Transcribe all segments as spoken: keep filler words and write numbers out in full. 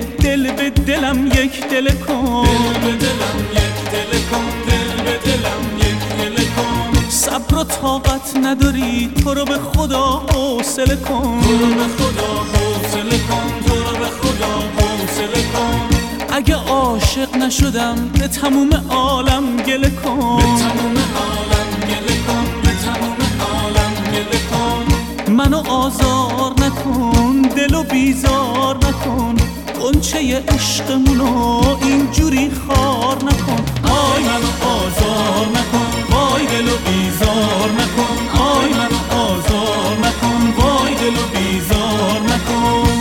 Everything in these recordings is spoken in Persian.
دل به دلم یک دل کن، دل به دلم یک دل کن، دل به دلم یک دل کن. صبر و طاقت نداری تو رو به خدا حوصله کن، تو رو به خدا حوصله کن، تو رو به خدا حوصله کن. اگه عاشق نشدم به تموم عالم گله کن، به تموم عالم گله کن، به تموم عالم گله کن. منو آزار نکن، دلو بیزار نکن، غنچه عشقمونو اینجوری خار نکن. آی منو آزار نکن، وای دلو بیزار نکن. آی منو آزار نکن، وای دلو بیزار نکن.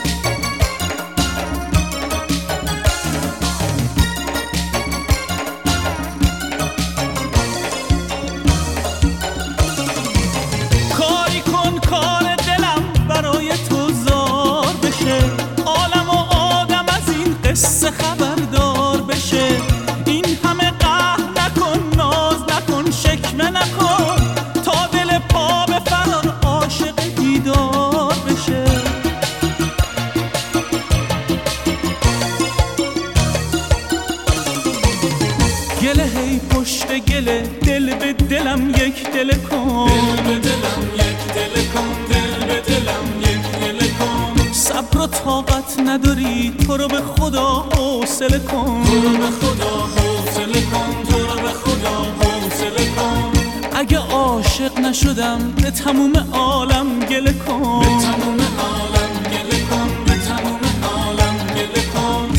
کاری کن کار دلم برای تو زار بشه، عالم و آدم از این قصه خبردار بشه. این همه قهر نکن، ناز نکن، شکمه نکن، تا دل پا به فرار عاشق دیدار بشه. گله هی پشت گله، دل به دلم یک دل کن، دل به دلم یک دل کن، دل به دلم یک دل کن. صبر و طاقت نداری تو رو به خدا حوصله کن، تو رو به خدا حوصله کن، تو رو به خدا حوصله کن. اگه عاشق نشدم به تموم عالم گله کن، به تموم عالم گله کن، به تموم عالم گله کن.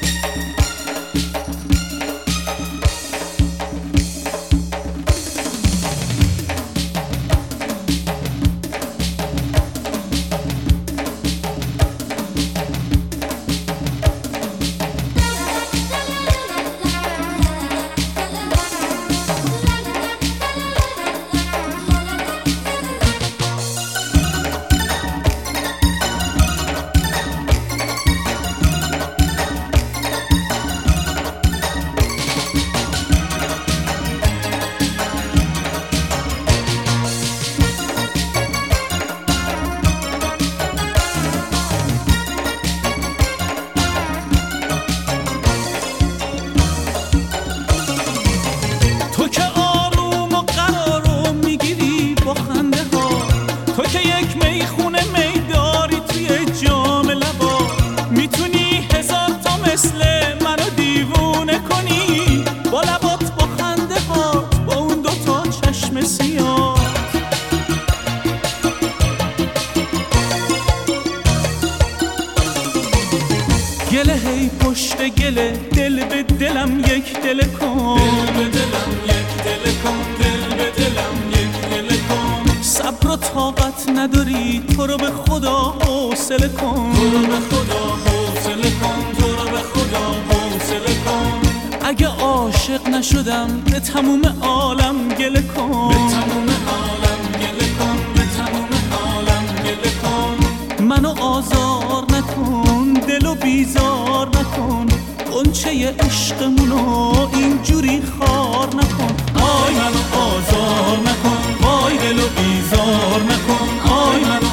تو که آروم و قرارو میگیری با خنده ها، تو که یک میخونه میداری توی جام لبا، میتونی هزار تا مثل منو دیوونه کنی، با لبات با خنده ها، با اون دوتا چشم سیاه. گله هی پشت گله، دل به دلم یک دل کن، دل به دلم یک دل کن، دل به دلم یک دل کن. صبر و طاقت نداری تو رو به خدا حوصله کن، تو رو به خدا حوصله کن، تو رو به خدا حوصله کن. اگه عاشق نشدم به تموم عالم گله کن، به تموم عالم گله کن، به تموم عالم گله کن. منو آزار نکن، دلو بیزار نکن، غنچه عشقمونو اینجوری خار نکن. آی منو آزار نکن، وای دلو بیزار نکن. آی منو